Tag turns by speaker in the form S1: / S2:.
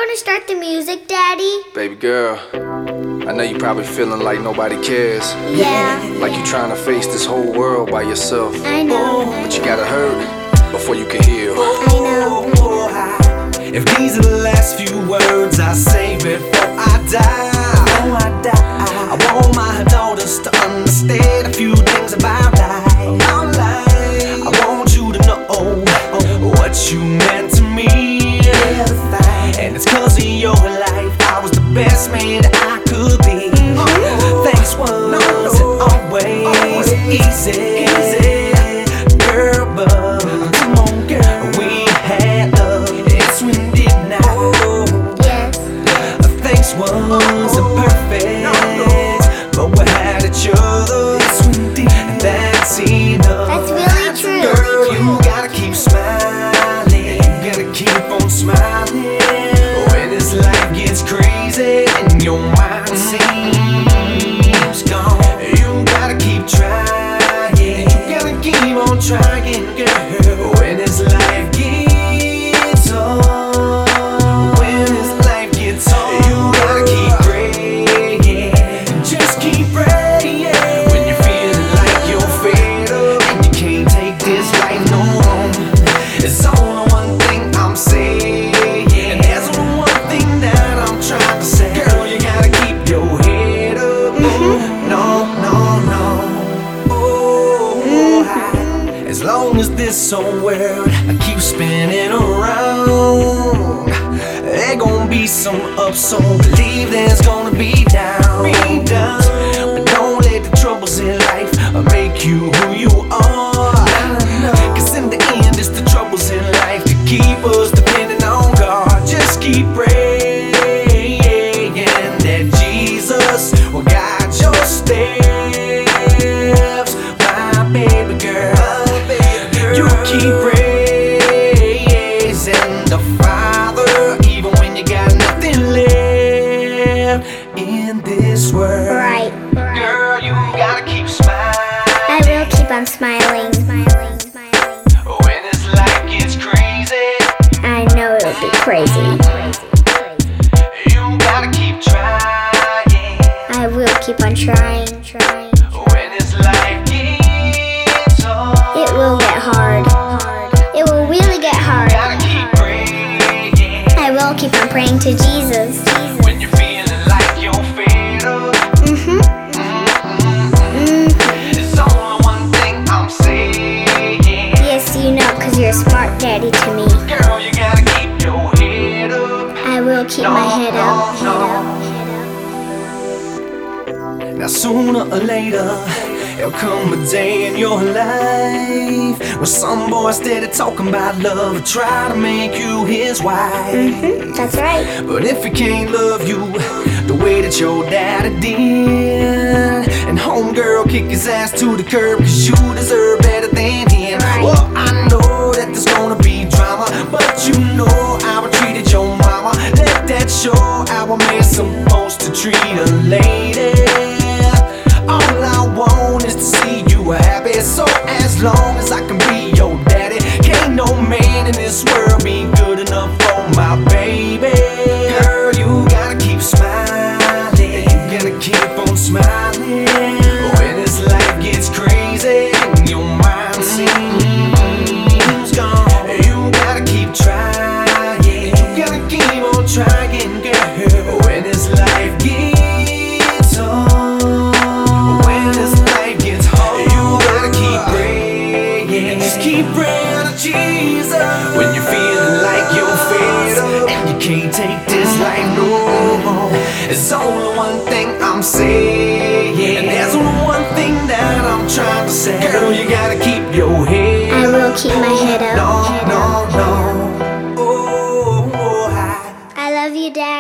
S1: want to start the music, Daddy?
S2: Baby girl, I know you probably feeling like nobody cares.
S1: Yeah.
S2: Like you trying to face this whole world by yourself.
S1: I know.
S2: But you gotta hurt before you can heal.
S1: I know.
S3: If these are the last few words I say before I die, I want my daughters to understand a few things about life. I want you to know what you meant to me, and it's 'cause of your life I was the best man that I could be. Thanks wasn't always easy, girl, but come on, girl, we had love. Yes, we did now.
S1: Yes.
S3: Things wasn't perfect, but we had each other. Yes, we did, and that's enough.
S1: That's really true.
S3: Girl, you gotta keep smiling. You gotta keep on smiling when this life gets crazy and your mind seems gone. You gotta keep trying. You gotta keep on trying, girl, when this life gets hard. When this life gets hard, you gotta keep praying. Just keep praying when you're feeling like you're fed up and you can't take this life no more. It's only one thing I'm saying, and there's only one thing that I'm trying to say. Girl, you gotta keep your head up. No, no, no. As long as this old world keeps spinning around, there gonna be some ups, so believe there's gonna be downs. But don't let the troubles in life make you who you are, 'cause in the end it's the troubles in life that keep us depending on God. Just keep praying that Jesus will guide your steps, my baby girl. You keep praising the Father even when you got nothing left in this world.
S1: Right.
S3: Girl, you gotta keep smiling.
S1: I will keep on smiling.
S3: When this life gets crazy,
S1: I know it'll be crazy.
S3: you gotta keep trying.
S1: I will keep on trying.
S3: When this life gets hard,
S1: It will get hard. It will really get hard.
S3: gotta keep praying.
S1: I will keep on praying to Jesus.
S3: When you're feeling like you're fed up, it's only one thing I'm saying.
S1: Yes, you know, 'cause you're a smart daddy to me.
S3: Girl, you gotta keep your head up.
S1: I will keep my head up.
S3: Now sooner or later, there'll come a day in your life when some boy steady talking about love will try to make you his wife.
S1: That's right.
S3: But if he can't love you the way that your daddy did, and homegirl kick his ass to the curb 'cause you deserve better than him. Well, I know that there's gonna be drama, but you know how I treated your mama. Let that show how a man's supposed to treat a lady. All I want is to see you happy, so as long as I can be your daddy, can't no man in this world be good enough for my baby. Girl, you gotta keep smiling. You gotta keep on smiling when this life gets crazy and your mind seems gone. You gotta keep trying. You gotta keep on trying, girl, when this life gets hard. When this life gets hard, you gotta keep praying. Just keep praying to Jesus when you're feeling like you're fed up and you can't take this life no more. It's only one thing I'm saying, and there's only one thing that I'm trying to say. Girl, you gotta keep your head
S1: I will keep my head up.
S3: No, no, no.
S1: I love you, Dad.